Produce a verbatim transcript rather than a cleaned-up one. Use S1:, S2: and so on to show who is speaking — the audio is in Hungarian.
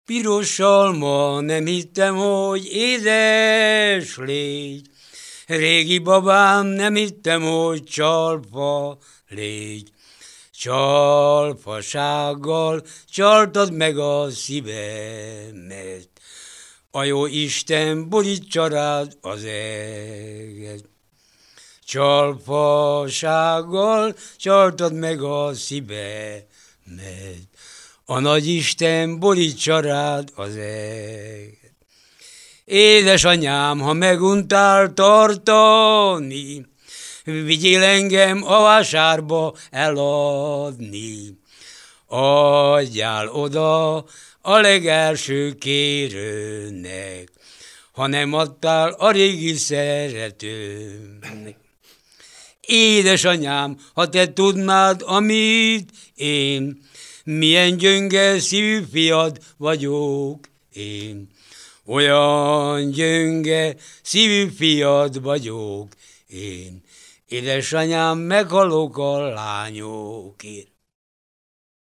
S1: Piros alma, nem hittem, hogy édes légy. Régi babám, nem hittem, hogy csalfa légy. Csalfasággal csaltad meg a szívemet. A jó Isten borítsa rád az eget. Csalfasággal csaltad meg a szívemet. A nagy Isten borítsa rád az eget. Édesanyám, ha meguntál tartani, vigyél engem a vásárba eladni. Adjál oda a legelső kérőnek, ha nem adtál a régi szeretőmnek. Édesanyám, ha te tudnád, amit én, milyen gyönge szívű fiad vagyok én. Olyan gyönge szívű fiad vagyok én. Édesanyám, meghalok a lányokért.